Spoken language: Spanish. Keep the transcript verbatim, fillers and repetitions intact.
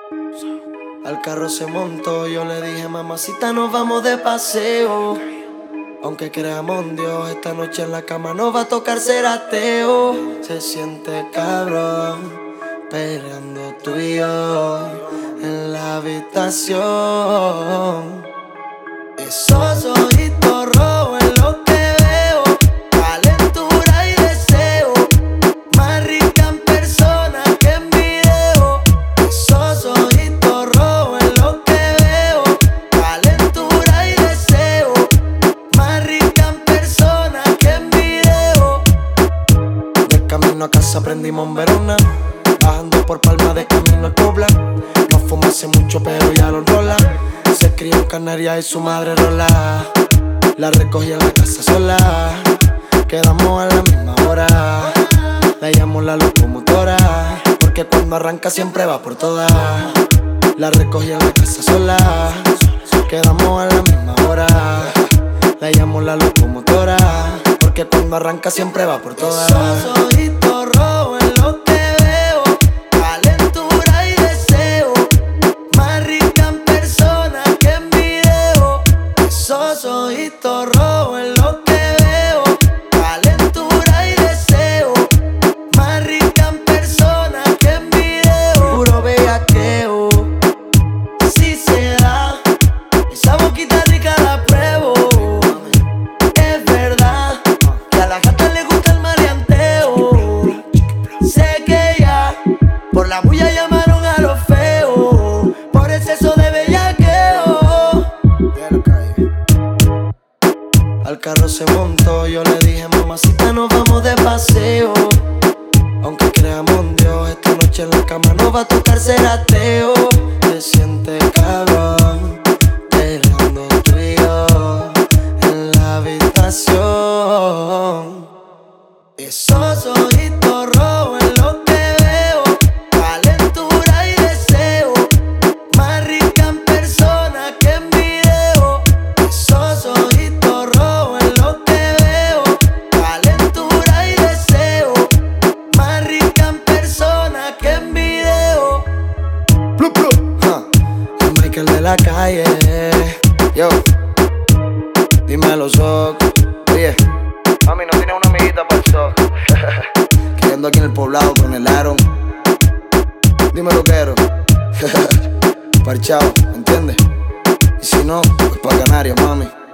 Al carro se montó, yo le dije, mamacita, nos vamos de paseo. Aunque creamos en Dios, esta noche en la cama nos va a tocar ser ateo. Se siente cabrón, peleando tú y yo en la habitación. Esos ojitos rojos es lo que veo, calentura y deseo, más rica en persona que en video. Esos ojitos rojos es lo que veo, calentura y deseo, más rica en persona que en video. De camino a casa prendimos en Verona, bajando por Palma de camino al Pobla. No fuma hace mucho pero ya lo enrola. Se crió en Canarias y su madre rola. La recogí en la casa sola. Quedamos a la misma hora. La llamo la locomotora, porque cuando arranca siempre va por todas. La recogí en la casa sola. Quedamos a la misma hora. La llamo la locomotora, porque cuando arranca siempre va por todas. Esos ojitos rojos es lo que veo, calentura y deseo, más rica en persona que en video. Esos ojitos rojos es lo que veo, calentura y deseo, más rica en persona que en video. Puro bellaqueo, si se da, esa boquita rica la pruebo. Es verdad que a la gata le gusta el maleanteo. Sé que ya por la bulla llamaron a los feos, por exceso de bellaqueo. Al carro se montó, yo le dije, mamacita, nos vamos de paseo. Aunque creamos en Dios, esta noche en la cama nos va a tocar ser ateo. Se siente cabrón, peleando tú y yo en la habitación. Esos ojitos rojos es lo que veo, calentura y deseo, más rica en persona que en video. Esos ojitos rojos es lo que veo, calentura y deseo, más rica en persona que en video. Blu, blu. Huh. El Michael de la calle, yo. Dímelo, Soc. Oye, Mami, ¿no tienes una amiguita para el Soc? que ando aquí en el poblado con el Aaron. Dímelo, quiero. Parchao, ¿entiendes? Y si no, pues pa' Canarias, mami.